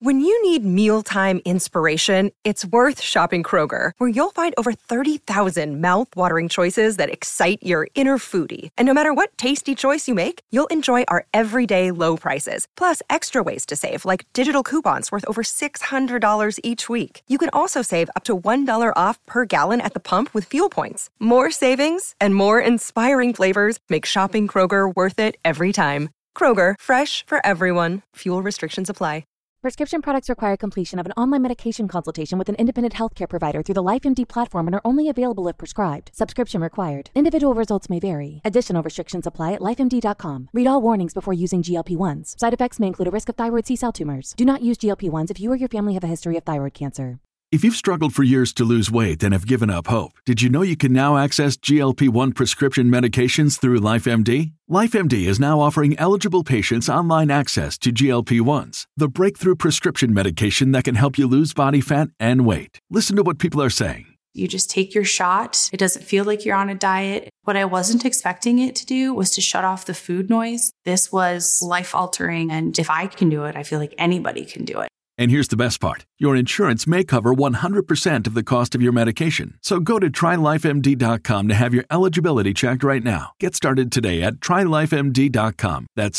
When you need mealtime inspiration, it's worth shopping Kroger, where you'll find over 30,000 mouth-watering choices that excite your inner foodie. And no matter what tasty choice you make, you'll enjoy our everyday low prices, plus extra ways to save, like digital coupons worth over $600 each week. You can also save up to $1 off per gallon at the pump with fuel points. More savings and more inspiring flavors make shopping Kroger worth it every time. Kroger, fresh for everyone. Fuel restrictions apply. Prescription products require completion of an online medication consultation with an independent healthcare provider through the LifeMD platform and are only available if prescribed. Subscription required. Individual results may vary. Additional restrictions apply at lifemd.com. Read all warnings before using GLP-1s. Side effects may include a risk of thyroid C-cell tumors. Do not use GLP-1s if you or your family have a history of thyroid cancer. If you've struggled for years to lose weight and have given up hope, did you know you can now access GLP-1 prescription medications through LifeMD? LifeMD is now offering eligible patients online access to GLP-1s, the breakthrough prescription medication that can help you lose body fat and weight. Listen to what people are saying. You just take your shot. It doesn't feel like you're on a diet. What I wasn't expecting it to do was to shut off the food noise. This was life-altering, and if I can do it, I feel like anybody can do it. And here's the best part. Your insurance may cover 100% of the cost of your medication. So go to TryLifeMD.com to have your eligibility checked right now. Get started today at TryLifeMD.com. That's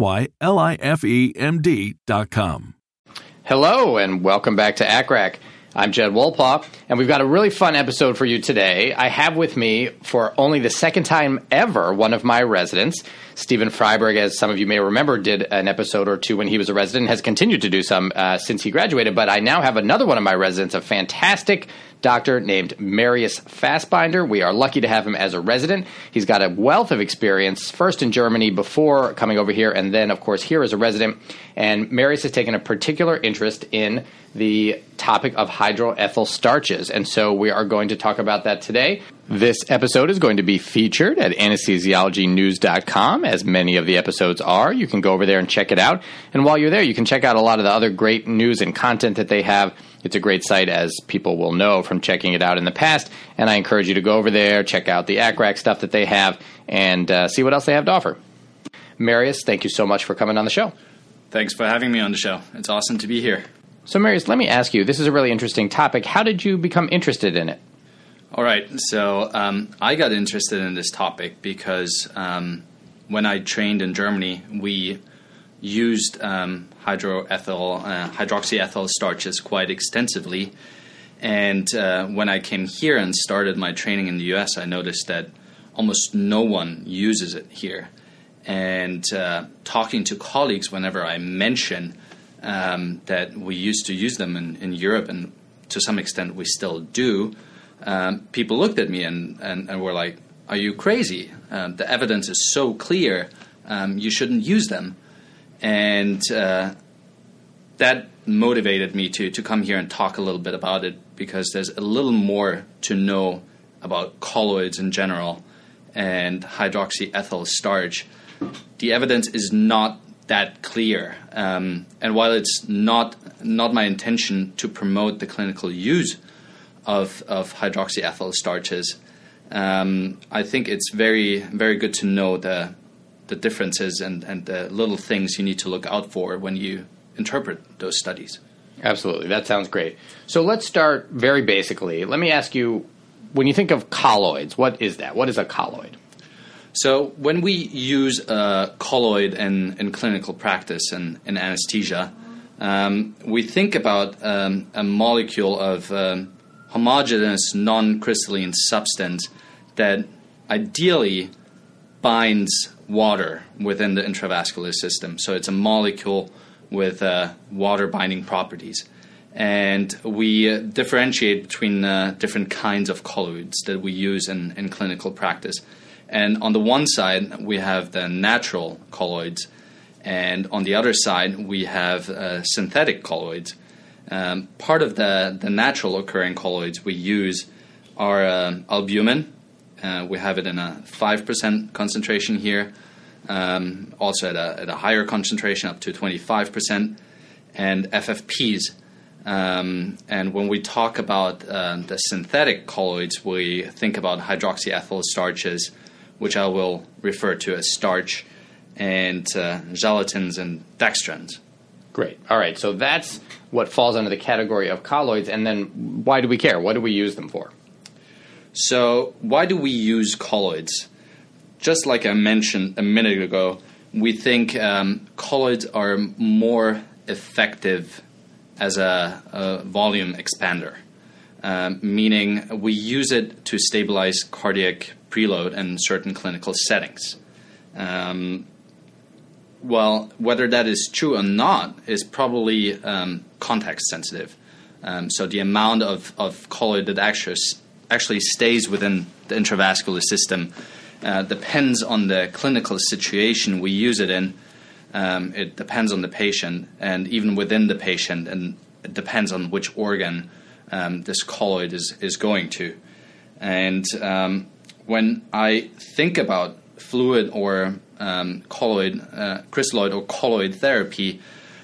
TryLifeMD.com. Hello, and welcome back to ACRAC. I'm Jed Wolpaw, and we've got a really fun episode for you today. I have with me, for only the second time ever, one of my residents. Stephen Freiberg, as some of you may remember, did an episode or two when he was a resident and has continued to do some since he graduated. But I now have another one of my residents, a fantastic doctor named Marius Fassbinder. We are lucky to have him as a resident. He's got a wealth of experience, first in Germany before coming over here, and then, of course, here as a resident. And Marius has taken a particular interest in the topic of hydroethyl starches. And so we are going to talk about that today. This episode is going to be featured at anesthesiologynews.com, as many of the episodes are. You can go over there and check it out. And while you're there, you can check out a lot of the other great news and content that they have. It's a great site, as people will know from checking it out in the past. And I encourage you to go over there, check out the ACRAC stuff that they have, and see what else they have to offer. Marius, thank you so much for coming on the show. Thanks for having me on the show. It's awesome to be here. So, Marius, let me ask you, this is a really interesting topic. How did you become interested in it? All right. So I got interested in this topic because when I trained in Germany, we used hydroxyethyl starches quite extensively. And when I came here and started my training in the U.S., I noticed that almost no one uses it here. And talking to colleagues whenever I mention that we used to use them in Europe, and to some extent we still do, people looked at me and were like, "Are you crazy? The evidence is so clear. You shouldn't use them." And that motivated me to come here and talk a little bit about it, because there's a little more to know about colloids in general and hydroxyethyl starch. The evidence is not that clear. And while it's not my intention to promote the clinical use of hydroxyethyl starches, I think it's very, very good to know the differences and the little things you need to look out for when you interpret those studies. Absolutely. That sounds great. So let's start very basically. Let me ask you, when you think of colloids, what is that? What is a colloid? So when we use a colloid in clinical practice and in anesthesia, we think about a molecule of homogeneous non-crystalline substance that ideally binds water within the intravascular system. So it's a molecule with water binding properties. And we differentiate between different kinds of colloids that we use in clinical practice. And on the one side, we have the natural colloids, and on the other side, we have synthetic colloids. Part of the natural occurring colloids we use are albumin. We have it in a 5% concentration here, also at a higher concentration, up to 25%, and FFPs. And when we talk about the synthetic colloids, we think about hydroxyethyl starches, which I will refer to as starch, and gelatins and dextrins. Great. All right. So that's what falls under the category of colloids. And then why do we care? What do we use them for? So why do we use colloids? Just like I mentioned a minute ago, we think colloids are more effective as a volume expander, meaning we use it to stabilize cardiac preload in certain clinical settings. Well, whether that is true or not is probably context sensitive. So the amount of colloid that actually stays within the intravascular system depends on the clinical situation we use it in. It depends on the patient, and even within the patient, and it depends on which organ this colloid is going to. And when I think about fluid or crystalloid or colloid therapy,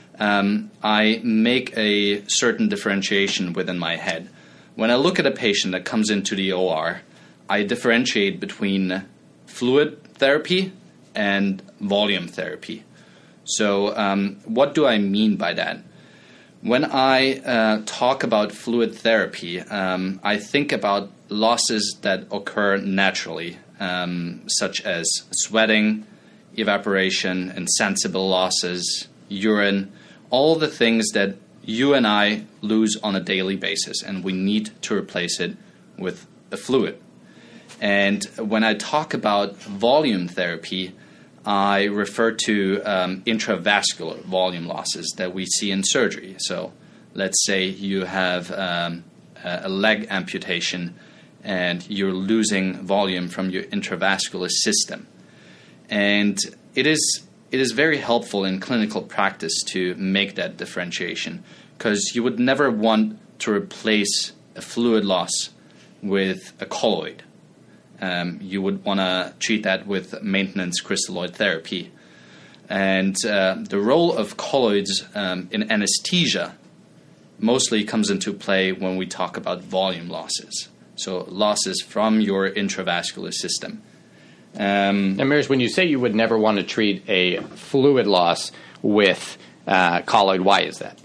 I make a certain differentiation within my head. When I look at a patient that comes into the OR, I differentiate between fluid therapy and volume therapy. So what do I mean by that? When I talk about fluid therapy, I think about losses that occur naturally, such as sweating, evaporation, insensible losses, urine, all the things that you and I lose on a daily basis, and we need to replace it with a fluid. And when I talk about volume therapy, I refer to intravascular volume losses that we see in surgery. So let's say you have a leg amputation and you're losing volume from your intravascular system. And it is very helpful in clinical practice to make that differentiation, because you would never want to replace a fluid loss with a colloid. You would want to treat that with maintenance crystalloid therapy. And the role of colloids in anesthesia mostly comes into play when we talk about volume losses, so losses from your intravascular system. And Marius, when you say you would never want to treat a fluid loss with colloid, why is that?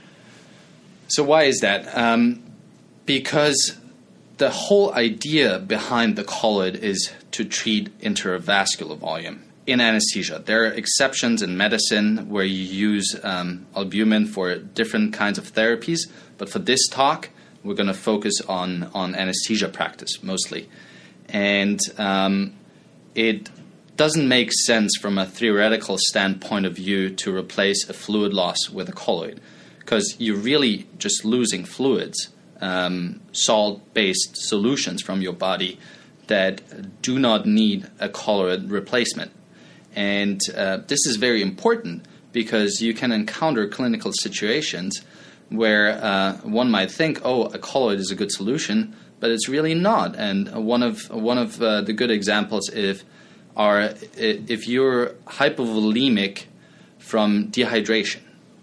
So why is that? Because the whole idea behind the colloid is to treat intravascular volume in anesthesia. There are exceptions in medicine where you use albumin for different kinds of therapies, but for this talk, we're going to focus on anesthesia practice mostly. And it doesn't make sense from a theoretical standpoint of view to replace a fluid loss with a colloid, because you're really just losing fluids, salt-based solutions from your body that do not need a colloid replacement. And this is very important because you can encounter clinical situations where one might think, oh, a colloid is a good solution, but it's really not. And one of the good examples if you're hypovolemic from dehydration.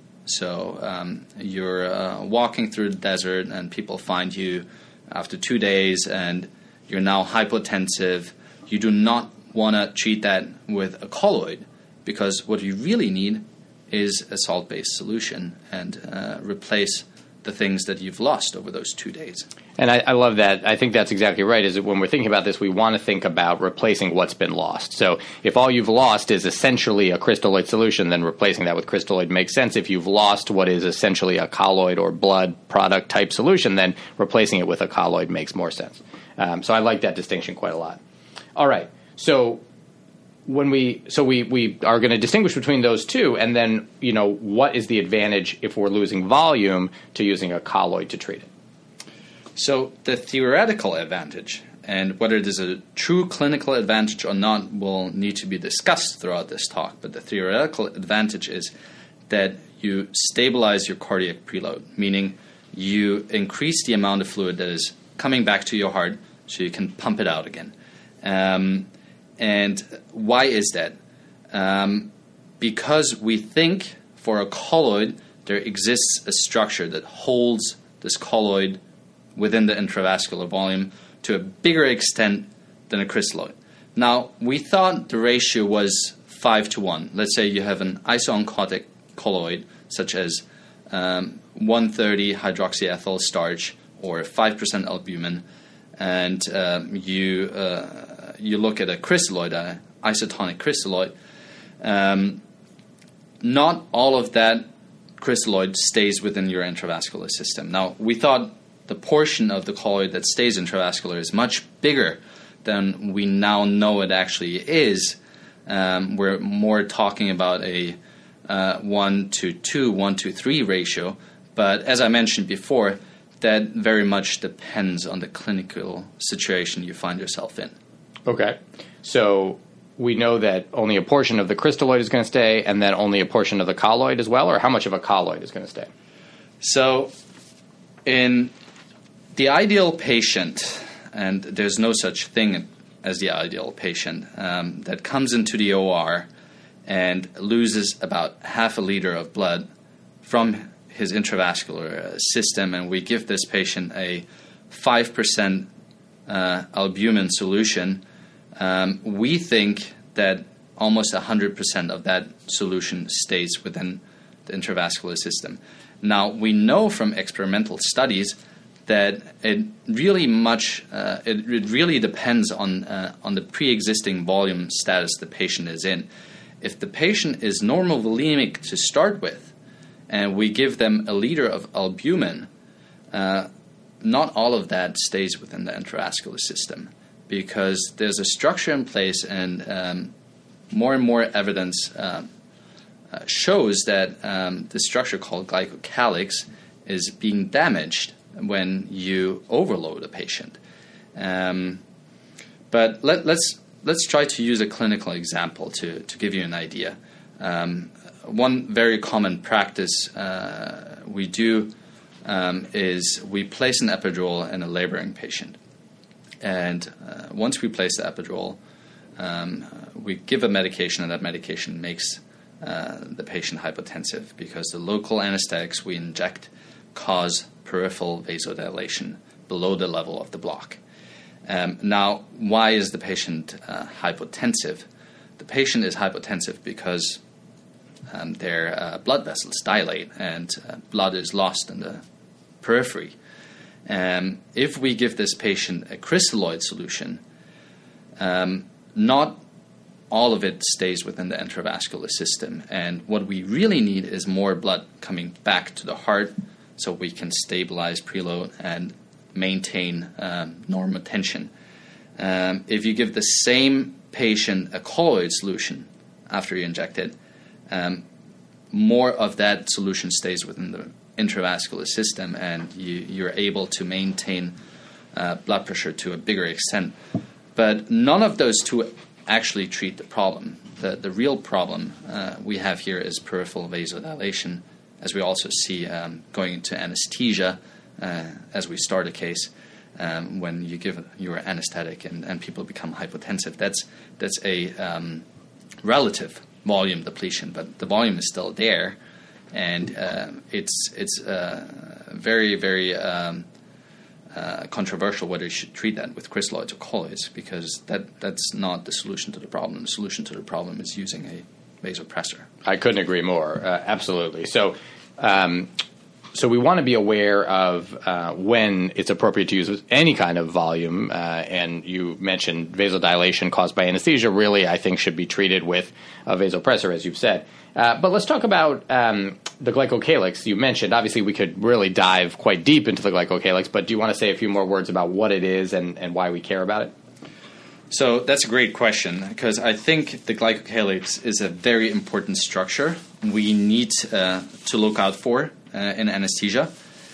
So you're walking through the desert and people find you after 2 days and you're now hypotensive. You do not want to treat that with a colloid, because what you really need is a salt-based solution and replace the things that you've lost over those 2 days. And I love that. I think that's exactly right, is that when we're thinking about this, we want to think about replacing what's been lost. So if all you've lost is essentially a crystalloid solution, then replacing that with crystalloid makes sense. If you've lost what is essentially a colloid or blood product type solution, then replacing it with a colloid makes more sense. So I like that distinction quite a lot. All right. So when we are going to distinguish between those two, and then, what is the advantage if we're losing volume to using a colloid to treat it? So the theoretical advantage, and whether there's a true clinical advantage or not, will need to be discussed throughout this talk. But the theoretical advantage is that you stabilize your cardiac preload, meaning you increase the amount of fluid that is coming back to your heart so you can pump it out again. And why is that? Because we think for a colloid there exists a structure that holds this colloid within the intravascular volume to a bigger extent than a crystalloid. Now, we thought the ratio was 5 to 1. Let's say you have an isooncotic colloid such as 130 hydroxyethyl starch or 5% albumin, and you look at a crystalloid, an isotonic crystalloid, not all of that crystalloid stays within your intravascular system. Now, we thought the portion of the colloid that stays intravascular is much bigger than we now know it actually is. We're more talking about a 1:2, 1:3 ratio. But as I mentioned before, that very much depends on the clinical situation you find yourself in. Okay. So we know that only a portion of the crystalloid is going to stay, and then only a portion of the colloid as well, or how much of a colloid is going to stay? So in the ideal patient, and there's no such thing as the ideal patient, that comes into the OR and loses about half a liter of blood from his intravascular system, and we give this patient a 5% albumin solution, we think that almost 100% of that solution stays within the intravascular system. Now, we know from experimental studies that it really depends on the pre-existing volume status the patient is in. If the patient is normal volemic to start with, and we give them a liter of albumin, not all of that stays within the intravascular system, because there's a structure in place, and more and more evidence shows that the structure called glycocalyx is being damaged when you overload a patient. But let's try to use a clinical example to give you an idea. One very common practice we do is we place an epidural in a laboring patient. And once we place the epidural, we give a medication, and that medication makes the patient hypotensive because the local anesthetics we inject cause peripheral vasodilation below the level of the block. Now, why is the patient hypotensive? The patient is hypotensive because their blood vessels dilate and blood is lost in the periphery. If we give this patient a crystalloid solution, not all of it stays within the intravascular system. And what we really need is more blood coming back to the heart so we can stabilize preload and maintain normal tension. If you give the same patient a colloid solution after you inject it, more of that solution stays within the intravascular system, and you're able to maintain blood pressure to a bigger extent. But none of those two actually treat the problem. The real problem we have here is peripheral vasodilation, as we also see going into anesthesia as we start a case when you give your anesthetic and people become hypotensive. That's a relative volume depletion, but the volume is still there, and it's very, very controversial whether you should treat that with crystalloids or colloids, because that's not the solution to the problem. The solution to the problem is using a vasopressor. I couldn't agree more. Absolutely. So we want to be aware of when it's appropriate to use any kind of volume. And you mentioned vasodilation caused by anesthesia really, I think, should be treated with a vasopressor, as you've said. But let's talk about the glycocalyx. You mentioned, obviously, we could really dive quite deep into the glycocalyx, but do you want to say a few more words about what it is and why we care about it? So that's a great question, because I think the glycocalyx is a very important structure we need to look out for in anesthesia.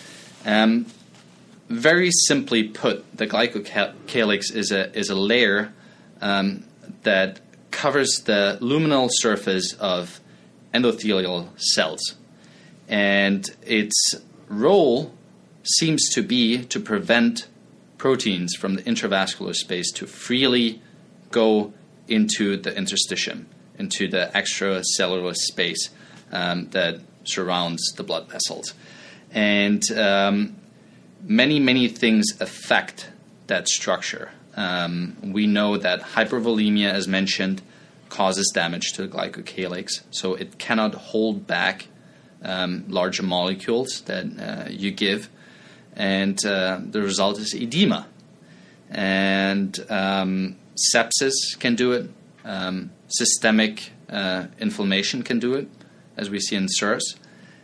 Very simply put, the glycocalyx is a layer that covers the luminal surface of endothelial cells. And its role seems to be to prevent proteins from the intravascular space to freely go into the interstitium, into the extracellular space that surrounds the blood vessels. And many, many things affect that structure. We know that hypervolemia, as mentioned, causes damage to the glycocalyx, so it cannot hold back larger molecules that you give, and the result is edema. And sepsis can do it. Systemic inflammation can do it, as we see in SIRS.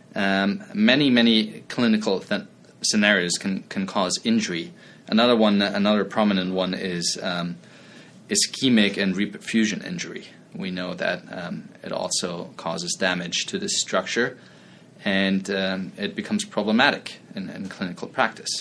Many clinical scenarios can cause injury. Another prominent one is ischemic and reperfusion injury. We know that it also causes damage to this structure, and it becomes problematic in clinical practice.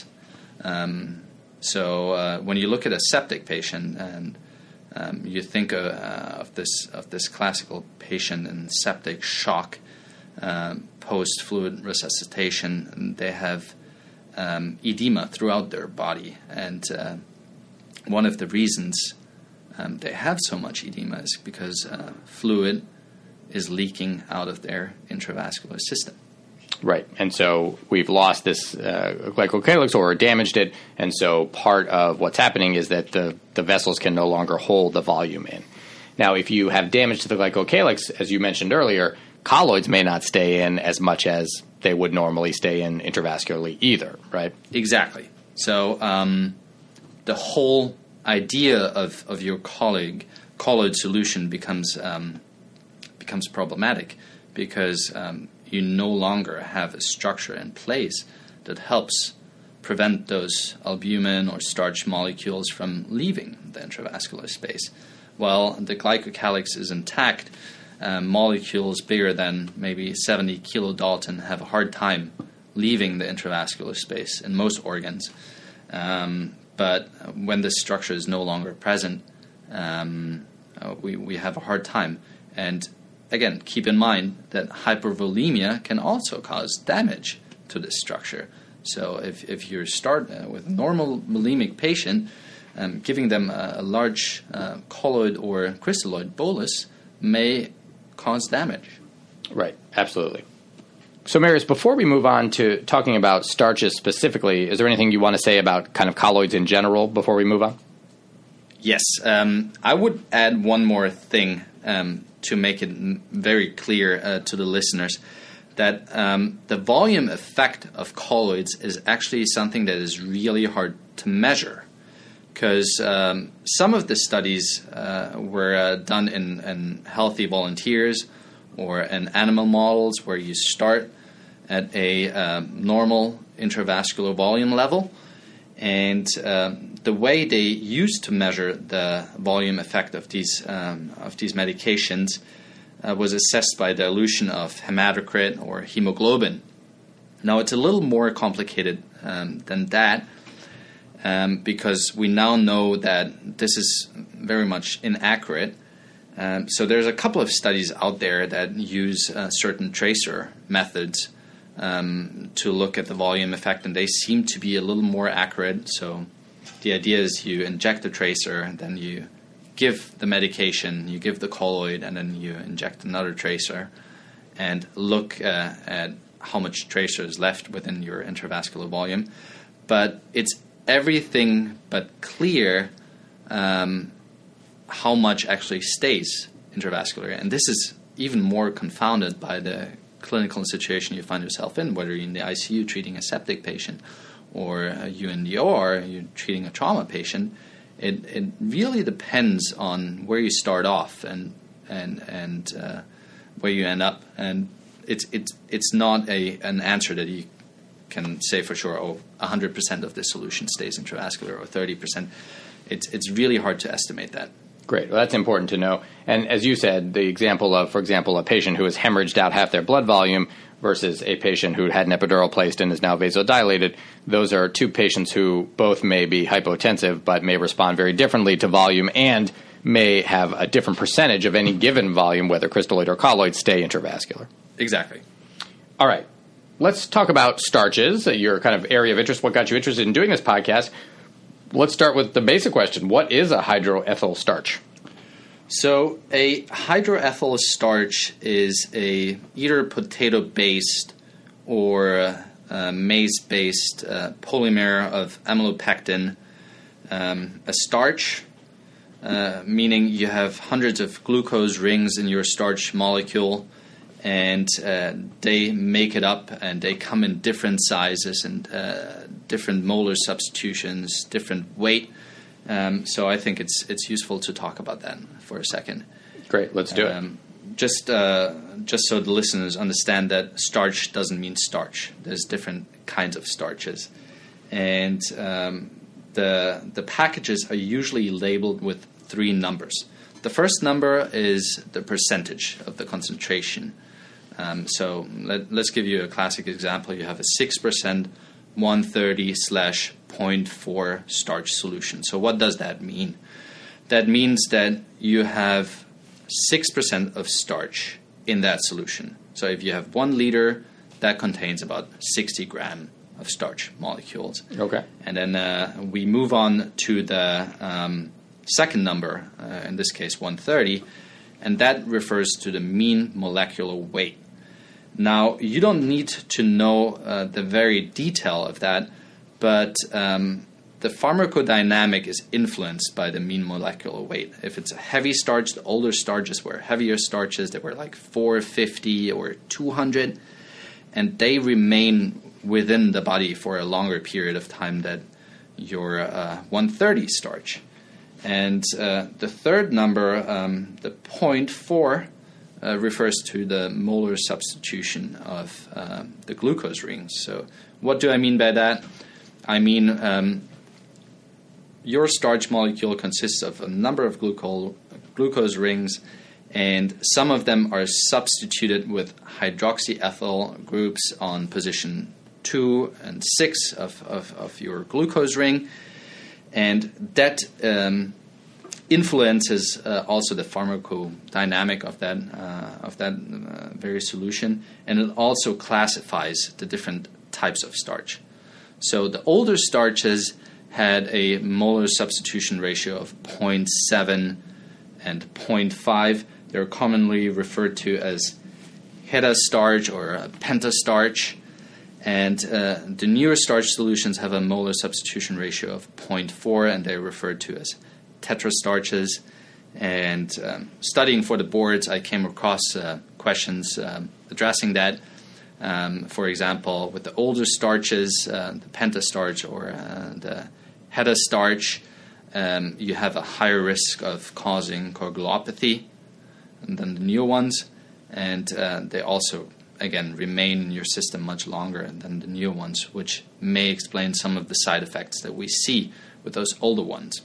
So when you look at a septic patient and you think of this classical patient in septic shock, post-fluid resuscitation, and they have edema throughout their body. And one of the reasons they have so much edema is because fluid is leaking out of their intravascular system. Right. And so we've lost this glycocalyx or damaged it. And so part of what's happening is that the vessels can no longer hold the volume in. Now, if you have damage to the glycocalyx, as you mentioned earlier, colloids may not stay in as much as they would normally stay in intravascularly either, right? Exactly. So the whole idea of your colloid solution becomes problematic because you no longer have a structure in place that helps prevent those albumin or starch molecules from leaving the intravascular space. While the glycocalyx is intact, molecules bigger than maybe 70 kilodalton have a hard time leaving the intravascular space in most organs. But when this structure is no longer present, we have a hard time. And again, keep in mind that hypervolemia can also cause damage to this structure. So if you start with a normal bulimic patient, giving them a large colloid or crystalloid bolus may cause damage. Right, absolutely. So, Marius, before we move on to talking about starches specifically, is there anything you want to say about kind of colloids in general before we move on? Yes. I would add one more thing to make it very clear to the listeners that the volume effect of colloids is actually something that is really hard to measure, because some of the studies were done in healthy volunteers or in animal models where you start at a normal intravascular volume level, and the way they used to measure the volume effect of these medications was assessed by dilution of hematocrit or hemoglobin. Now, it's a little more complicated than that because we now know that this is very much inaccurate. So there's a couple of studies out there that use certain tracer methods to look at the volume effect, and they seem to be a little more accurate. So the idea is you inject the tracer, and then you give the medication, you give the colloid, and then you inject another tracer and look at how much tracer is left within your intravascular volume. But it's everything but clear how much actually stays intravascular. And this is even more confounded by the clinical situation you find yourself in, whether you're in the ICU treating a septic patient or you in the OR, you're treating a trauma patient. It really depends on where you start off and where you end up. And it's not an answer that you can say for sure, 100% of this solution stays intravascular or 30%. It's really hard to estimate that. Great. Well, that's important to know. And as you said, the example of, for example, a patient who has hemorrhaged out half their blood volume versus a patient who had an epidural placed and is now vasodilated, those are two patients who both may be hypotensive but may respond very differently to volume and may have a different percentage of any given volume, whether crystalloid or colloid, stay intravascular. Exactly. All right. Let's talk about starches, your kind of area of interest, what got you interested in doing this podcast. Let's start with the basic question. What is a hydroethyl starch? So a hydroethyl starch is either potato-based or maize-based polymer of amylopectin. A starch, meaning you have hundreds of glucose rings in your starch molecule, and they make it up, and they come in different sizes and different molar substitutions, different weight. So I think it's useful to talk about that for a second. Great, let's do it. Just so the listeners understand that starch doesn't mean starch. There's different kinds of starches, and the packages are usually labeled with 3 numbers. The first number is the percentage of the concentration. So let's give you a classic example. You have a 6% 130/0.4 starch solution. So what does that mean? That means that you have 6% of starch in that solution. So if you have 1 liter, that contains about 60 grams of starch molecules. Okay. And then we move on to the second number, in this case 130, and that refers to the mean molecular weight. Now, you don't need to know the very detail of that, but the pharmacodynamic is influenced by the mean molecular weight. If it's a heavy starch, the older starches were heavier starches. They were like 450 or 200, and they remain within the body for a longer period of time than your 130 starch. And the third number, the 0.4, refers to the molar substitution of the glucose rings. So what do I mean by that? I mean your starch molecule consists of a number of glucose rings, and some of them are substituted with hydroxyethyl groups on position 2 and 6 of your glucose ring. And that influences also the pharmacodynamic of that very solution, and it also classifies the different types of starch. So the older starches had a molar substitution ratio of 0.7 and 0.5. They're commonly referred to as hetastarch or pentastarch. And the newer starch solutions have a molar substitution ratio of 0.4, and they're referred to as tetrastarches. And studying for the boards, I came across questions addressing that. For example, with the older starches, the pentastarch or the hetastarch, you have a higher risk of causing coagulopathy than the newer ones. And they also, again, remain in your system much longer than the newer ones, which may explain some of the side effects that we see with those older ones.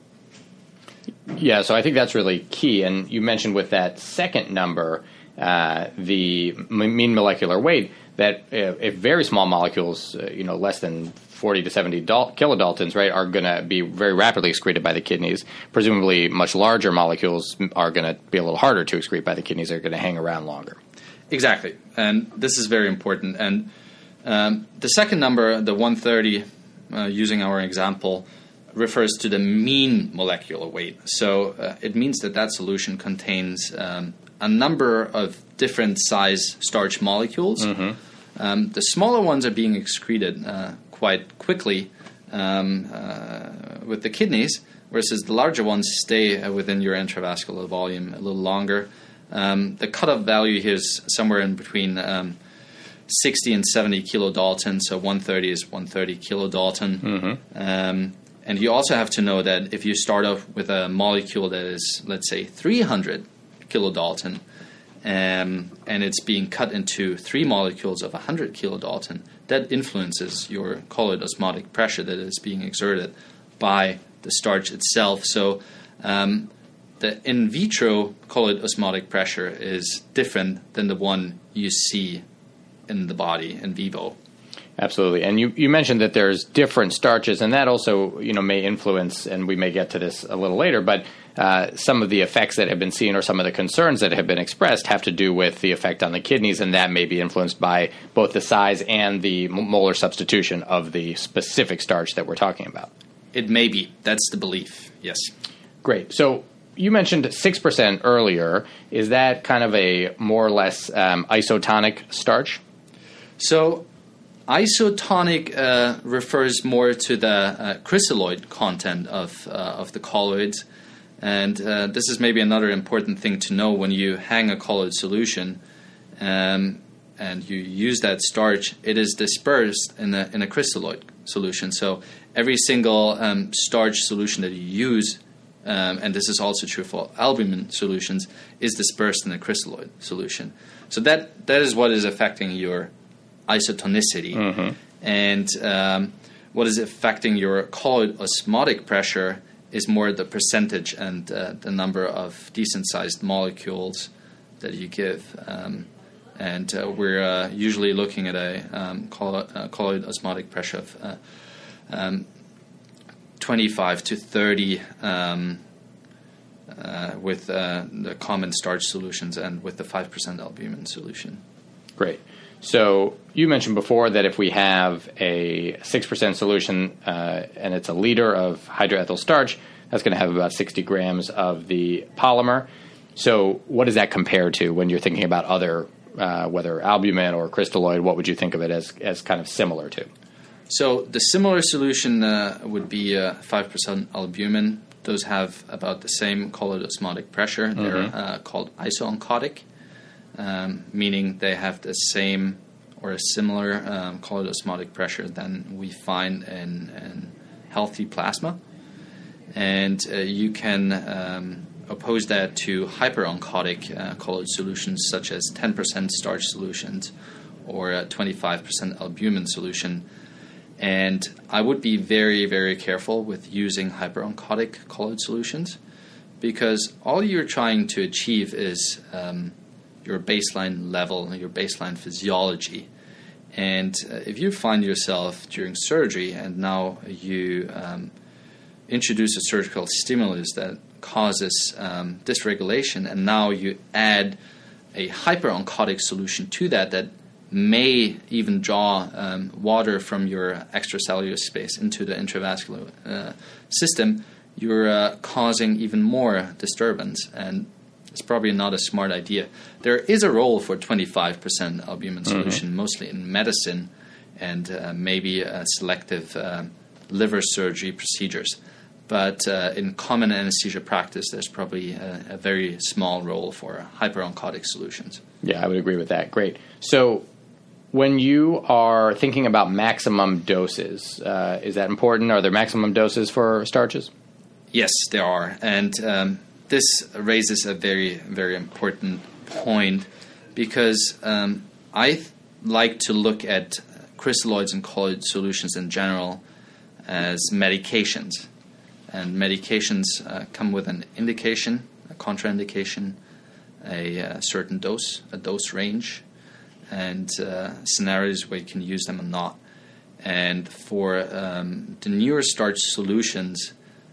Yeah, so I think that's really key. And you mentioned with that second number, the mean molecular weight, that if very small molecules, less than 40 to 70 kilodaltons, right, are going to be very rapidly excreted by the kidneys. Presumably much larger molecules are going to be a little harder to excrete by the kidneys. They're going to hang around longer. Exactly, and this is very important. And the second number, the 130, using our example, refers to the mean molecular weight. So it means that solution contains a number of different size starch molecules. Mm-hmm. The smaller ones are being excreted quite quickly with the kidneys, whereas the larger ones stay within your intravascular volume a little longer. The cutoff value here is somewhere in between 60 and 70 kilodalton, so 130 is 130 kilodalton. Mm-hmm. And you also have to know that if you start off with a molecule that is, let's say, 300 kilodalton, and it's being cut into 3 molecules of 100 kilodalton, that influences your colloid osmotic pressure that is being exerted by the starch itself. So the in vitro colloid osmotic pressure is different than the one you see in the body in vivo. Absolutely. And you mentioned that there's different starches, and that also may influence, and we may get to this a little later, but some of the effects that have been seen or some of the concerns that have been expressed have to do with the effect on the kidneys, and that may be influenced by both the size and the molar substitution of the specific starch that we're talking about. It may be. That's the belief, yes. Great. So you mentioned 6% earlier. Is that kind of a more or less isotonic starch? So isotonic refers more to the crystalloid content of the colloids. And this is maybe another important thing to know when you hang a colloid solution. and you use that starch, it is dispersed in a crystalloid solution. So every single starch solution that you use, and this is also true for albumin solutions, is dispersed in a crystalloid solution. So that is what is affecting your isotonicity. Mm-hmm. And what is affecting your colloid osmotic pressure is more the percentage and the number of decent-sized molecules that you give. And we're usually looking at a colloid osmotic pressure of 25 to 30 with the common starch solutions and with the 5% albumin solution. Great. So you mentioned before that if we have a 6% solution and it's a liter of hydroethyl starch, that's going to have about 60 grams of the polymer. So what does that compare to when you're thinking about other, whether albumin or crystalloid? What would you think of it as kind of similar to? So the similar solution would be 5% albumin. Those have about the same colloid osmotic pressure. Mm-hmm. They're called isooncotic, meaning they have the same or a similar colloid osmotic pressure than we find in healthy plasma. And you can oppose that to hyperoncotic colloid solutions such as 10% starch solutions or a 25% albumin solution. And I would be very, very careful with using hyperoncotic colloid solutions because all you're trying to achieve is your baseline level, your baseline physiology. And if you find yourself during surgery and now you introduce a surgical stimulus that causes dysregulation, and now you add a hyperoncotic solution to that may even draw water from your extracellular space into the intravascular system, you're causing even more disturbance, and it's probably not a smart idea. There is a role for 25% albumin solution, mm-hmm. mostly in medicine and maybe selective liver surgery procedures. But in common anesthesia practice, there's probably a very small role for hyperoncotic solutions. Yeah, I would agree with that. Great. So when you are thinking about maximum doses, is that important? Are there maximum doses for starches? Yes, there are. And this raises a very, very important point because I like to look at crystalloids and colloid solutions in general as medications. And medications come with an indication, a contraindication, a certain dose, a dose range, and scenarios where you can use them or not. And for the newer starch solutions,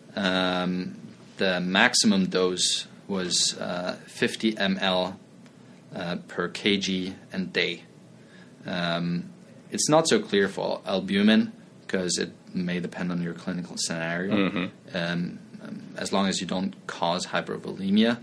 the maximum dose was 50 ml per kg and day. It's not so clear for albumin because it may depend on your clinical scenario. Mm-hmm. As long as you don't cause hypervolemia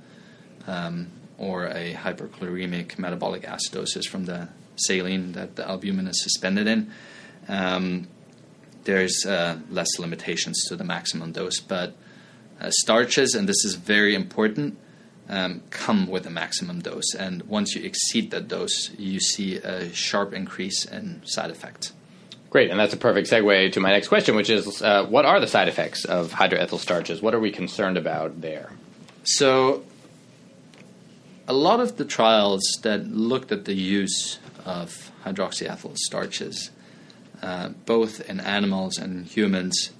or a hyperchloremic metabolic acidosis from the saline that the albumin is suspended in, there's less limitations to the maximum dose. But starches, and this is very important, come with a maximum dose. And once you exceed that dose, you see a sharp increase in side effects. Great, and that's a perfect segue to my next question, which is what are the side effects of hydroethyl starches? What are we concerned about there? So a lot of the trials that looked at the use of hydroxyethyl starches, both in animals and humans,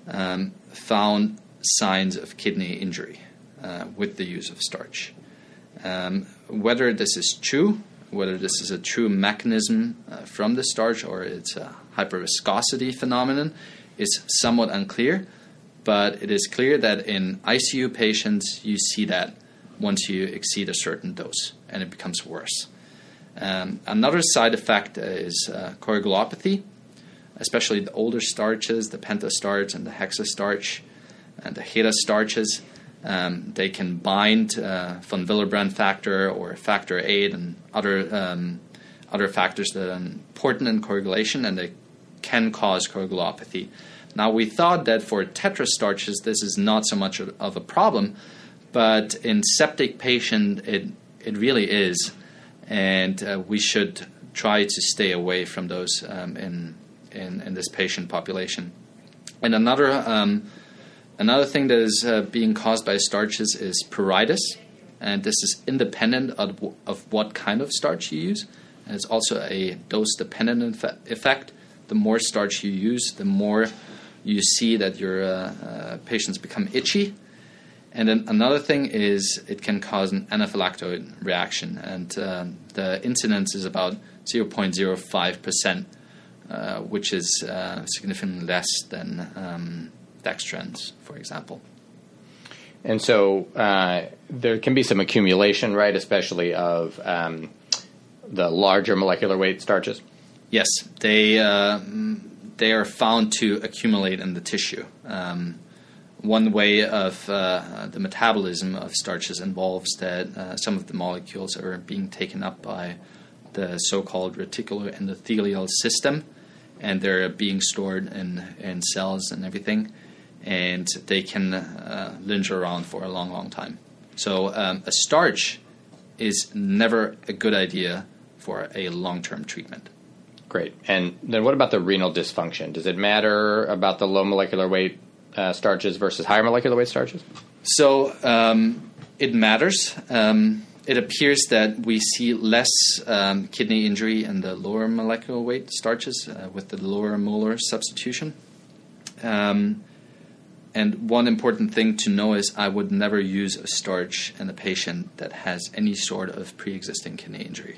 found signs of kidney injury with the use of starch. Whether this is true, whether this is a true mechanism from the starch or it's a hyperviscosity phenomenon is somewhat unclear, but it is clear that in ICU patients you see that once you exceed a certain dose and it becomes worse. Another side effect is coagulopathy, especially the older starches, the pentastarch and the hexastarch and the heta starches. They can bind von Willebrand factor or factor VIII and other factors that are important in coagulation, and they can cause coagulopathy. Now, we thought that for tetrastarches, this is not so much of a problem, but in septic patient, it really is. and we should try to stay away from those in this patient population. And another thing that is being caused by starches is pruritus, and this is independent of what kind of starch you use. And it's also a dose-dependent effect. The more starch you use, the more you see that your patients become itchy. And then another thing is it can cause an anaphylactoid reaction, and the incidence is about 0.05%, which is significantly less than dextrans, for example. And so there can be some accumulation, right, especially of the larger molecular weight starches? Yes, they are found to accumulate in the tissue. One way of the metabolism of starches involves that some of the molecules are being taken up by the so-called reticular endothelial system, and they're being stored in cells and everything, and they can linger around for a long, long time. So a starch is never a good idea for a long-term treatment. Great. And then what about the renal dysfunction? Does it matter about the low molecular weight starches versus higher molecular weight starches? So it matters. It appears that we see less kidney injury in the lower molecular weight starches with the lower molar substitution. And one important thing to know is I would never use a starch in a patient that has any sort of pre-existing kidney injury.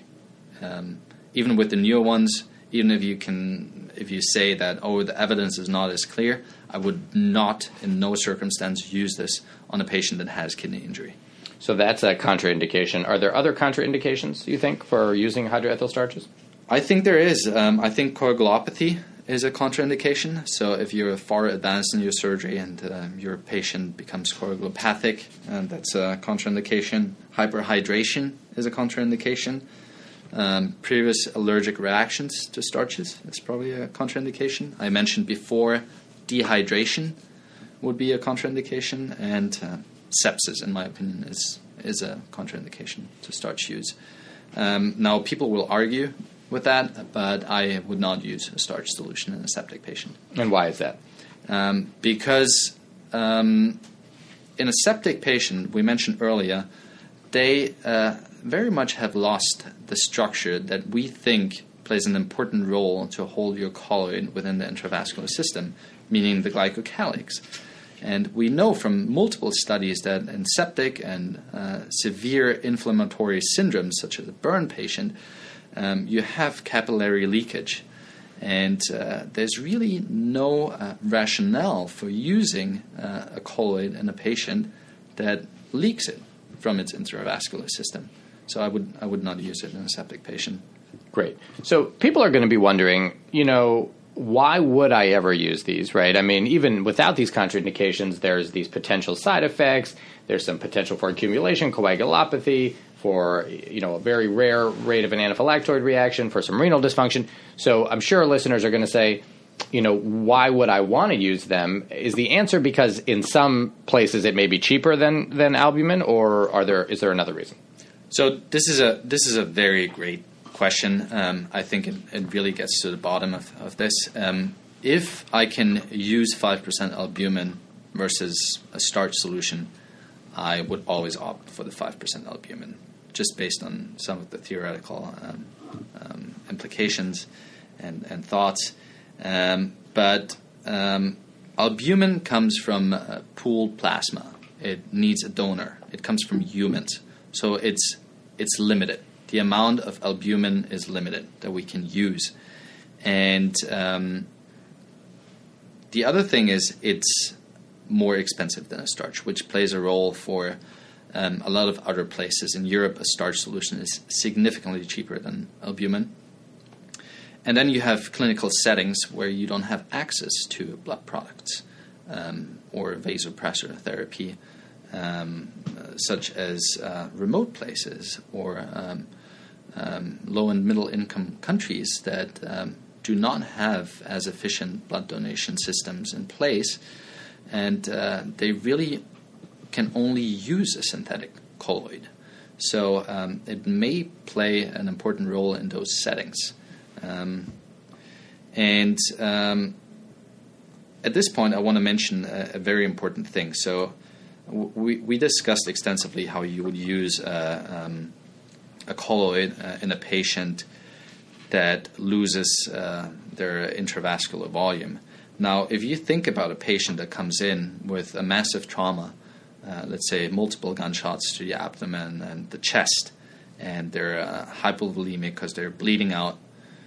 Even with the newer ones, even if you say that, the evidence is not as clear, I would not in no circumstance use this on a patient that has kidney injury. So that's a contraindication. Are there other contraindications, you think, for using hydroethyl starches? I think there is. I think coagulopathy is a contraindication. So if you're far advanced in your surgery and your patient becomes coagulopathic, that's a contraindication. Hyperhydration is a contraindication. Previous allergic reactions to starches is probably a contraindication. I mentioned before dehydration would be a contraindication, and sepsis, in my opinion, is a contraindication to starch use. Now, people will argue with that, but I would not use a starch solution in a septic patient. And why is that? Because in a septic patient, we mentioned earlier, they very much have lost the structure that we think plays an important role to hold your colloid within the intravascular system, meaning the glycocalyx. And we know from multiple studies that in septic and severe inflammatory syndromes, such as a burn patient, you have capillary leakage. And there's really no rationale for using a colloid in a patient that leaks it from its intravascular system. So I would not use it in a septic patient. Great. So people are going to be wondering, why would I ever use these, right? I mean, even without these contraindications, there's these potential side effects. There's some potential for accumulation, coagulopathy, for, a very rare rate of an anaphylactoid reaction, for some renal dysfunction. So I'm sure listeners are going to say, why would I want to use them? Is the answer because in some places it may be cheaper than albumin, or is there another reason? So this is a very great question. I think it really gets to the bottom of this. If I can use 5% albumin versus a starch solution, I would always opt for the 5% albumin, just based on some of the theoretical implications and thoughts. But albumin comes from pooled plasma. It needs a donor. It comes from humans. So it's limited. The amount of albumin is limited that we can use. And the other thing is it's more expensive than a starch, which plays a role for a lot of other places. In Europe, a starch solution is significantly cheaper than albumin. And then you have clinical settings where you don't have access to blood products or vasopressor therapy, such as remote places or low and middle income countries that do not have as efficient blood donation systems in place, and they really can only use a synthetic colloid. So it may play an important role in those settings. At this point, I want to mention a very important thing. So we discussed extensively how you would use a colloid in a patient that loses their intravascular volume. Now, if you think about a patient that comes in with a massive trauma, let's say multiple gunshots to the abdomen and the chest, and they're hypovolemic because they're bleeding out,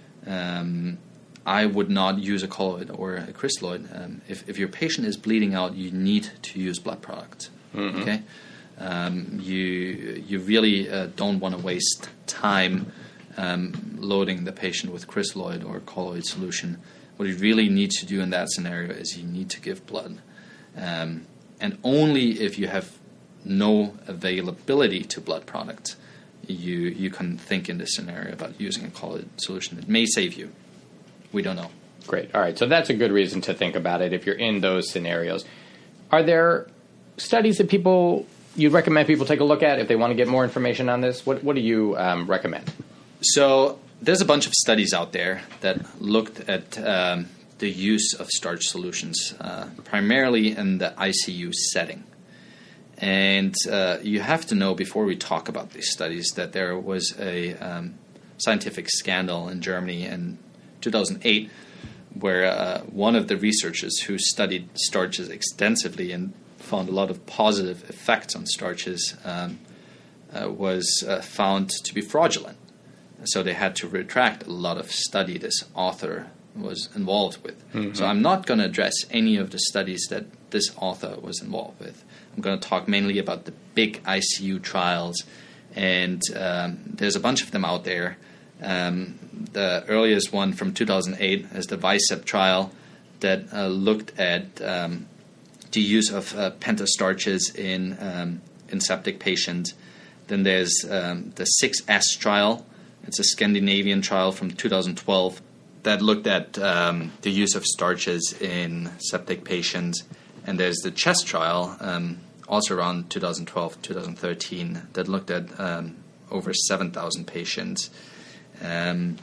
I would not use a colloid or a crystalloid. If your patient is bleeding out, you need to use blood products. Mm-hmm. Okay, you really don't want to waste time loading the patient with crystalloid or colloid solution. What you really need to do in that scenario is you need to give blood, and only if you have no availability to blood products, you can think in this scenario about using a colloid solution. It may save you. We don't know. Great. All right. So that's a good reason to think about it if you're in those scenarios. Are there studies that you'd recommend people take a look at if they want to get more information on this? What do you recommend? So there's a bunch of studies out there that looked at the use of starch solutions, primarily in the ICU setting. And you have to know before we talk about these studies that there was a scientific scandal in Germany in 2008 where one of the researchers who studied starches extensively and found a lot of positive effects on starches was found to be fraudulent. So they had to retract a lot of study this author was involved with. Mm-hmm. So I'm not going to address any of the studies that this author was involved with. I'm going to talk mainly about the big ICU trials, and there's a bunch of them out there. The earliest one from 2008 is the VICEP trial that looked at the use of pentastarches in septic patients. Then there's the 6S trial. It's a Scandinavian trial from 2012 that looked at the use of starches in septic patients. And there's the CHEST trial, also around 2012, 2013, that looked at over 7,000 patients and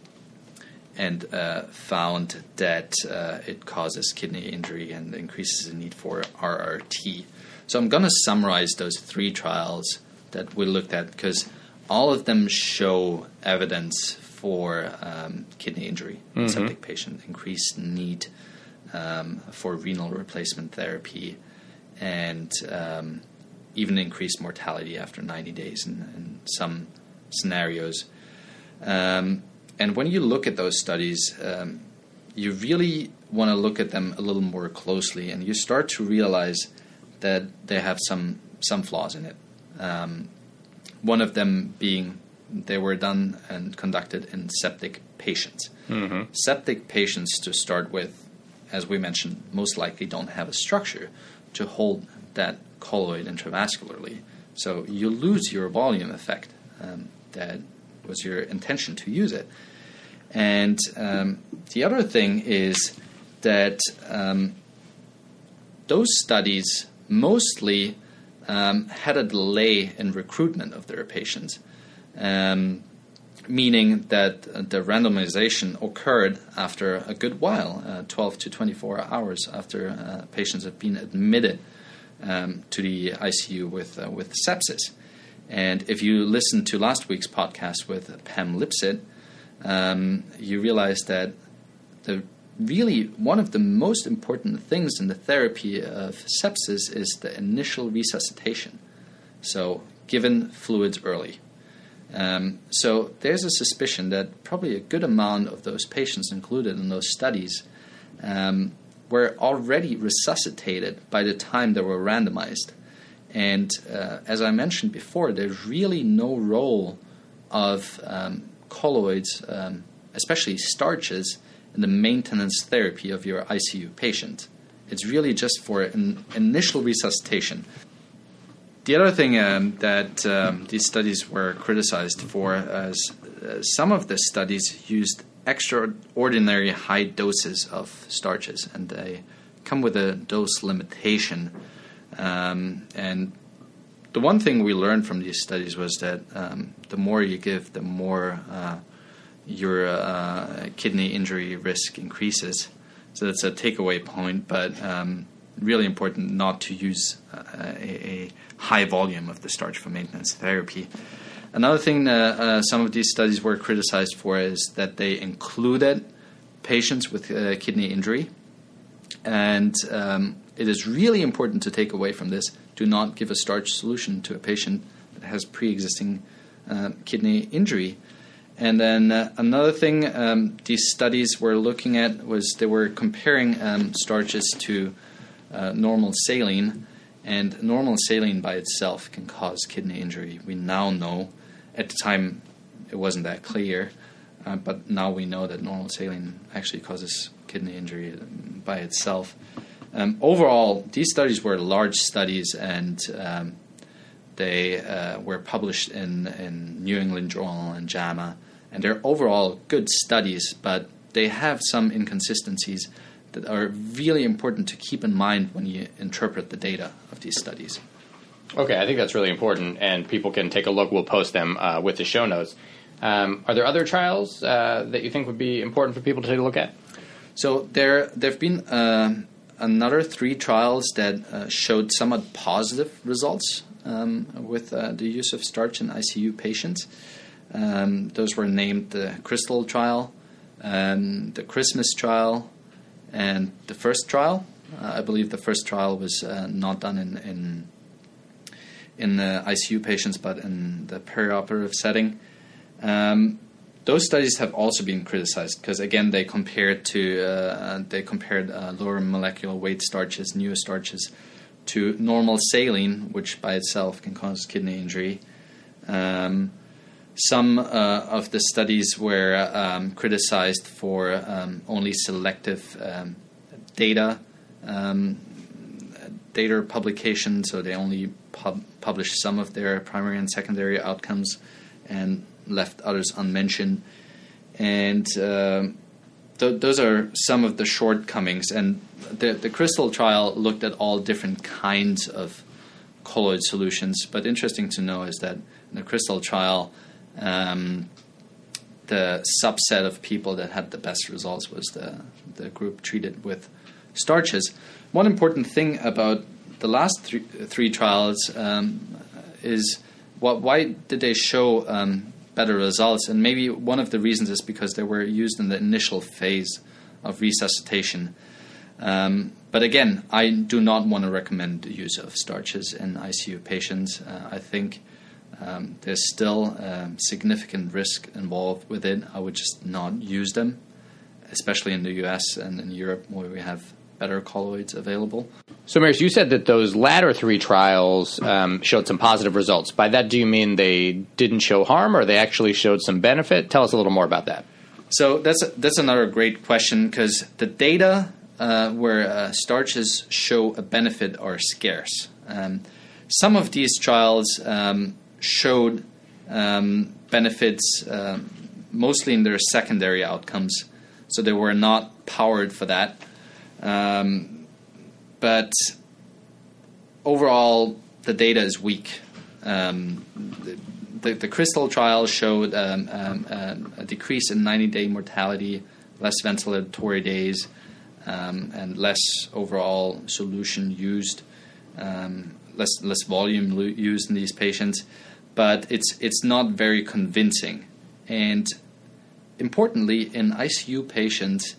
found that it causes kidney injury and increases the need for RRT. So I'm going to summarize those three trials that we looked at because all of them show evidence for kidney injury in septic patient, increased need for renal replacement therapy, and even increased mortality after 90 days in some scenarios. And when you look at those studies, you really want to look at them a little more closely, and you start to realize that they have some flaws in it. One of them being they were done and conducted in septic patients. Mm-hmm. Septic patients, to start with, as we mentioned, most likely don't have a structure to hold that colloid intravascularly. So you lose your volume effect. That was your intention to use it. And the other thing is that those studies mostly had a delay in recruitment of their patients, meaning that the randomization occurred after a good while, 12 to 24 hours after patients have been admitted to the ICU with sepsis. And if you listen to last week's podcast with Pam Lipset, you realize that really one of the most important things in the therapy of sepsis is the initial resuscitation. So given fluids early. So there's a suspicion that probably a good amount of those patients included in those studies were already resuscitated by the time they were randomized. And as I mentioned before, there's really no role of colloids, especially starches, in the maintenance therapy of your ICU patient. It's really just for an initial resuscitation. The other thing that these studies were criticized for is some of the studies used extraordinary high doses of starches, and they come with a dose limitation. And the one thing we learned from these studies was that the more you give, the more your kidney injury risk increases. So that's a takeaway point, but really important not to use a high volume of the starch for maintenance therapy. Another thing some of these studies were criticized for is that they included patients with kidney injury. And it is really important to take away from this: do not give a starch solution to a patient that has pre-existing kidney injury. And then another thing these studies were looking at was they were comparing starches to normal saline, and normal saline by itself can cause kidney injury. We now know. At the time, it wasn't that clear, but now we know that normal saline actually causes kidney injury by itself. Overall, these studies were large studies, and they were published in New England Journal and JAMA, and they're overall good studies, but they have some inconsistencies that are really important to keep in mind when you interpret the data of these studies. Okay, I think that's really important, and people can take a look. We'll post them with the show notes. Are there other trials that you think would be important for people to take a look at? So there have been another 3 trials that showed somewhat positive results with the use of starch in ICU patients. Those were named the Crystal trial, the Christmas trial, and the first trial. I believe the first trial was not done in the ICU patients, but in the perioperative setting. Those studies have also been criticized because, again, they compared lower molecular weight starches, newer starches, to normal saline, which by itself can cause kidney injury. Some of the studies were criticized for only selective data publication, so they only published some of their primary and secondary outcomes and left others unmentioned. And those are some of the shortcomings. And the Crystal trial looked at all different kinds of colloid solutions. But interesting to know is that in the Crystal trial, the subset of people that had the best results was the group treated with starches. One important thing about the last three trials is why did they show better results? And maybe one of the reasons is because they were used in the initial phase of resuscitation. But again, I do not want to recommend the use of starches in ICU patients. I think there's still significant risk involved with it. I would just not use them, especially in the US and in Europe where we have better colloids available. So, Marius, you said that those latter 3 trials showed some positive results. By that, do you mean they didn't show harm, or they actually showed some benefit? Tell us a little more about that. So that's another great question, because the data where starches show a benefit are scarce. Some of these trials showed benefits mostly in their secondary outcomes, so they were not powered for that. But overall, the data is weak. The Crystal trial showed a decrease in 90-day mortality, less ventilatory days, and less overall solution used, less volume used in these patients. But it's not very convincing. And importantly, in ICU patients,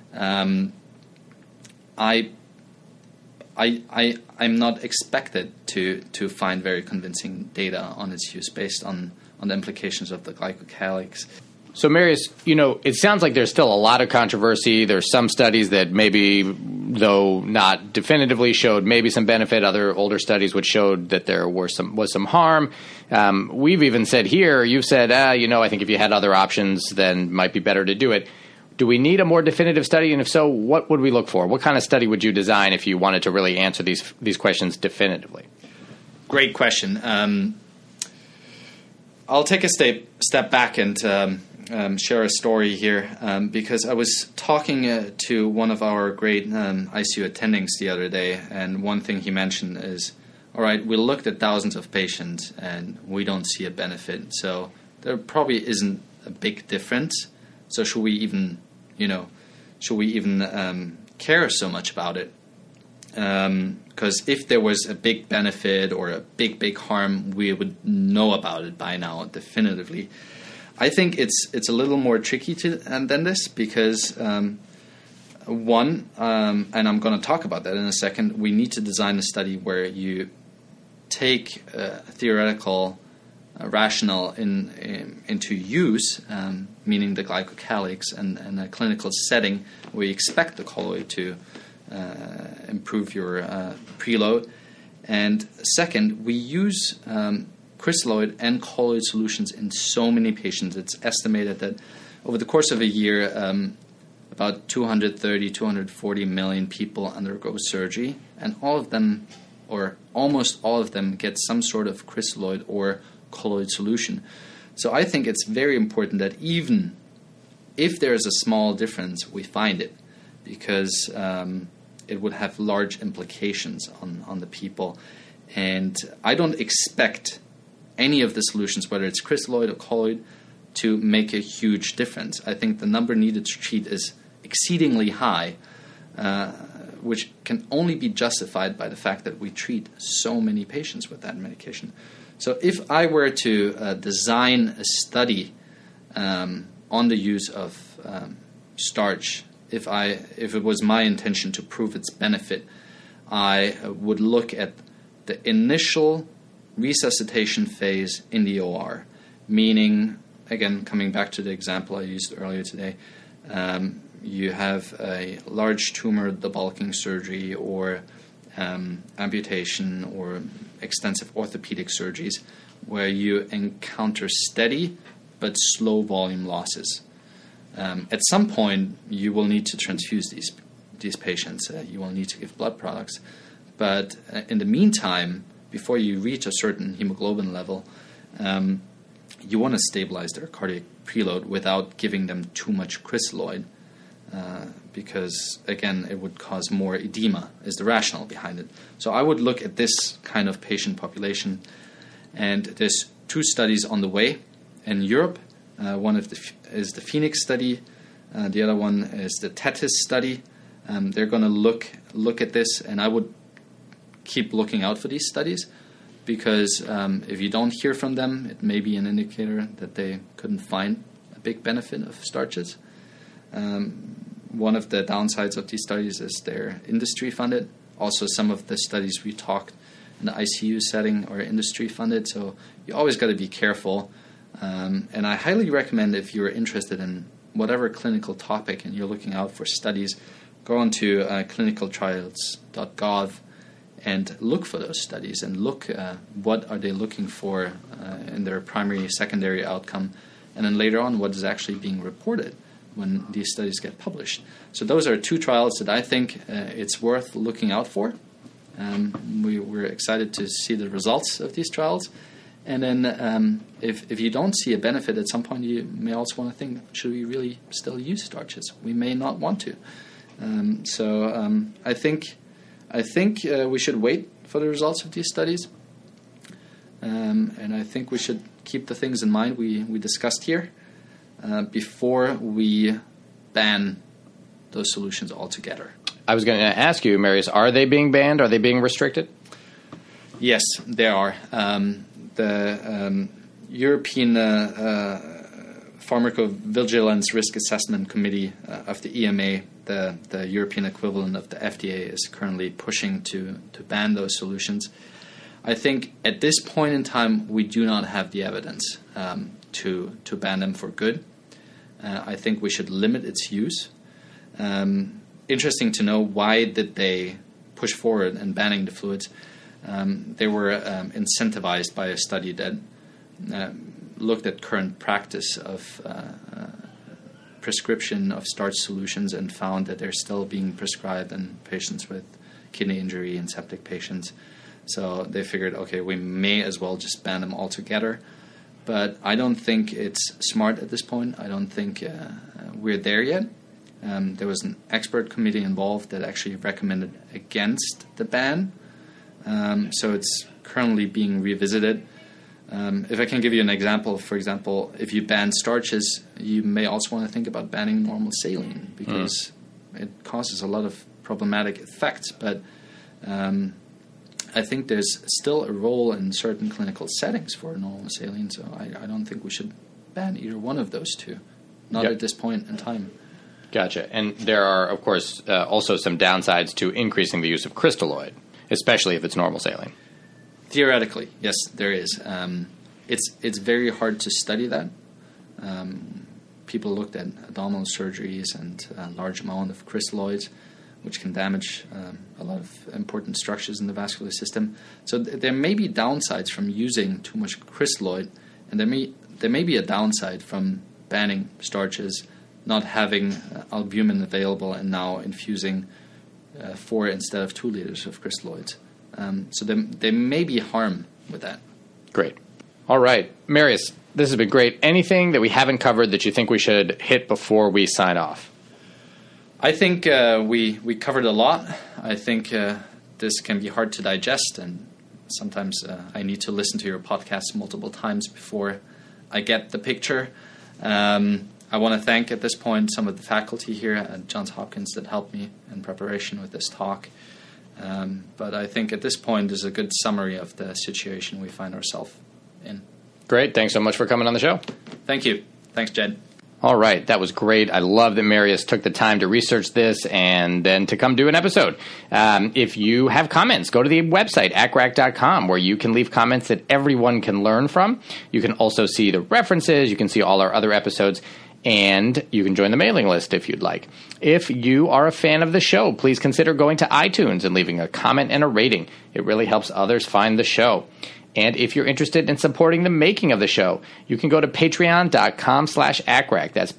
I'm not expected to find very convincing data on its use based on the implications of the glycocalyx. So, Marius, it sounds like there's still a lot of controversy. There's some studies that maybe, though not definitively, showed maybe some benefit. Other older studies which showed that there was some harm. We've even said here, you've said, I think if you had other options, then it might be better to do it. Do we need a more definitive study? And if so, what would we look for? What kind of study would you design if you wanted to really answer these questions definitively? Great question. I'll take a step back and share a story here because I was talking to one of our great ICU attendings the other day, and one thing he mentioned is all right, we looked at thousands of patients and we don't see a benefit. So there probably isn't a big difference. So should we even care so much about it? Because if there was a big benefit or a big harm, we would know about it by now definitively. I think it's a little more tricky than this because one, and I'm going to talk about that in a second, we need to design a study where you take theoretical rationale into use, meaning the glycocalyx, and a clinical setting where you expect the colloid to improve your preload. And second, we use crystalloid and colloid solutions in so many patients. It's estimated that over the course of a year, about 230, 240 million people undergo surgery, and all of them, or almost all of them, get some sort of crystalloid or colloid solution. So I think it's very important that even if there is a small difference, we find it, because it would have large implications on the people. And I don't expect any of the solutions, whether it's crystalloid or colloid, to make a huge difference. I think the number needed to treat is exceedingly high, which can only be justified by the fact that we treat so many patients with that medication. So if I were to design a study on the use of starch, if it was my intention to prove its benefit, I would look at the initial resuscitation phase in the OR, meaning, again, coming back to the example I used earlier today, you have a large tumor debulking surgery or amputation or extensive orthopedic surgeries where you encounter steady but slow volume losses. At some point, you will need to transfuse these patients. You will need to give blood products. But in the meantime, before you reach a certain hemoglobin level, you want to stabilize their cardiac preload without giving them too much crystalloid, because, again, it would cause more edema, is the rationale behind it. So I would look at this kind of patient population, and there's 2 studies on the way in Europe. One is the Phoenix study. The other one is the TETIS study. They're going to look at this, and I would keep looking out for these studies, because if you don't hear from them, it may be an indicator that they couldn't find a big benefit of starches. One of the downsides of these studies is they're industry funded. Also, some of the studies we talked in the ICU setting are industry funded, so you always got to be careful. And I highly recommend, if you're interested in whatever clinical topic and you're looking out for studies, go onto clinicaltrials.gov and look for those studies and look what are they looking for in their primary, secondary outcome, and then later on what is actually being reported when these studies get published. So those are 2 trials that I think it's worth looking out for. We're excited to see the results of these trials. And then if you don't see a benefit at some point, you may also want to think, should we really still use starches? We may not want to. I think we should wait for the results of these studies. And I think we should keep the things in mind we discussed here before we ban those solutions altogether. I was going to ask you, Marius, are they being banned? Are they being restricted? Yes, they are. The European Pharmacovigilance Risk Assessment Committee of the EMA, the European equivalent of the FDA, is currently pushing to ban those solutions. I think at this point in time, we do not have the evidence to ban them for good. I think we should limit its use. Interesting to know, why did they push forward in banning the fluids? They were incentivized by a study that looked at current practice of prescription of starch solutions and found that they're still being prescribed in patients with kidney injury and septic patients. So they figured, okay, we may as well just ban them altogether. But I don't think it's smart at this point. I don't think we're there yet. There was an expert committee involved that actually recommended against the ban. so it's currently being revisited. If I can give you an example, for example, if you ban starches, you may also want to think about banning normal saline because it causes a lot of problematic effects. But I think there's still a role in certain clinical settings for normal saline, so I don't think we should ban either one of those two, not at this point in time. Gotcha. And there are, of course, also some downsides to increasing the use of crystalloid, especially if it's normal saline. Theoretically, yes, there is. It's very hard to study that. People looked at abdominal surgeries and a large amount of crystalloids, which can damage a lot of important structures in the vascular system. So there may be downsides from using too much crystalloid, and there may be a downside from banning starches, not having albumin available, and now infusing 4 instead of 2 liters of crystalloids. So there may be harm with that. Great. All right. Marius, this has been great. Anything that we haven't covered that you think we should hit before we sign off? I think we covered a lot. I think this can be hard to digest, and sometimes I need to listen to your podcast multiple times before I get the picture. I want to thank at this point some of the faculty here at Johns Hopkins that helped me in preparation with this talk. But I think at this point is a good summary of the situation we find ourselves in. Great. Thanks so much for coming on the show. Thank you. Thanks, Jed. All right. That was great. I love that Marius took the time to research this and then to come do an episode. If you have comments, go to the website, acrac.com, where you can leave comments that everyone can learn from. You can also see the references. You can see all our other episodes. And you can join the mailing list if you'd like. If you are a fan of the show, please consider going to iTunes and leaving a comment and a rating. It really helps others find the show. And if you're interested in supporting the making of the show, you can go to patreon.com/ACRAC. That's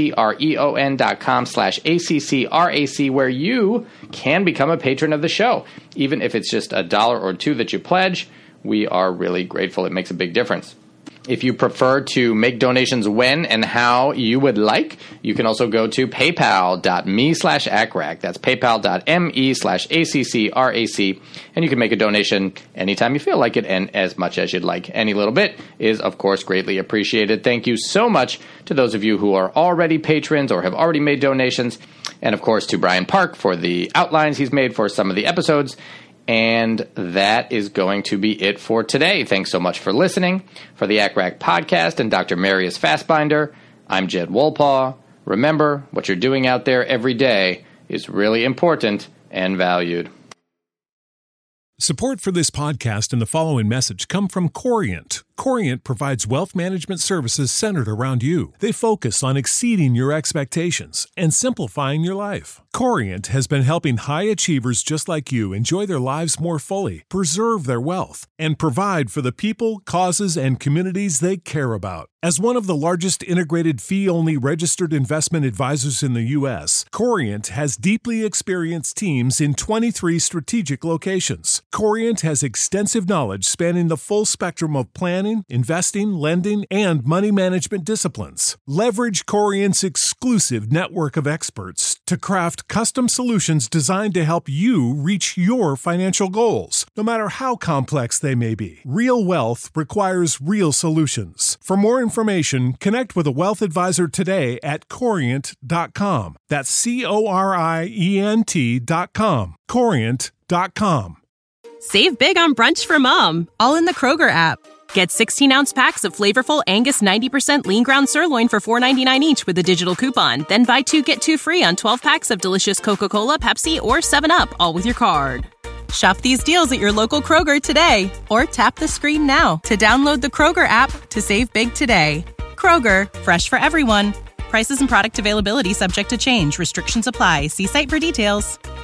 patreon.com/ACCRAC, where you can become a patron of the show. Even if it's just $1 or $2 that you pledge, we are really grateful. It makes a big difference. If you prefer to make donations when and how you would like, you can also go to paypal.me/ACRAC. That's paypal.me/ACCRAC. And you can make a donation anytime you feel like it and as much as you'd like. Any little bit is, of course, greatly appreciated. Thank you so much to those of you who are already patrons or have already made donations. And, of course, to Brian Park for the outlines he's made for some of the episodes. And that is going to be it for today. Thanks so much for listening. For the ACRAC podcast and Dr. Marius Fassbinder, I'm Jed Wolpaw. Remember, what you're doing out there every day is really important and valued. Support for this podcast and the following message come from Corient. Corient provides wealth management services centered around you. They focus on exceeding your expectations and simplifying your life. Corient has been helping high achievers just like you enjoy their lives more fully, preserve their wealth, and provide for the people, causes, and communities they care about. As one of the largest integrated fee-only registered investment advisors in the U.S., Corient has deeply experienced teams in 23 strategic locations. Corient has extensive knowledge spanning the full spectrum of planning, investing, lending, and money management disciplines. Leverage Corient's exclusive network of experts to craft custom solutions designed to help you reach your financial goals, no matter how complex they may be. Real wealth requires real solutions. For more information, connect with a wealth advisor today at Corient.com. That's Corient.com. Corient.com. Save big on brunch for mom, all in the Kroger app. Get 16-ounce packs of flavorful Angus 90% lean ground sirloin for $4.99 each with a digital coupon. Then buy 2, get 2 free on 12 packs of delicious Coca-Cola, Pepsi, or 7-Up, all with your card. Shop these deals at your local Kroger today, or tap the screen now to download the Kroger app to save big today. Kroger, fresh for everyone. Prices and product availability subject to change. Restrictions apply. See site for details.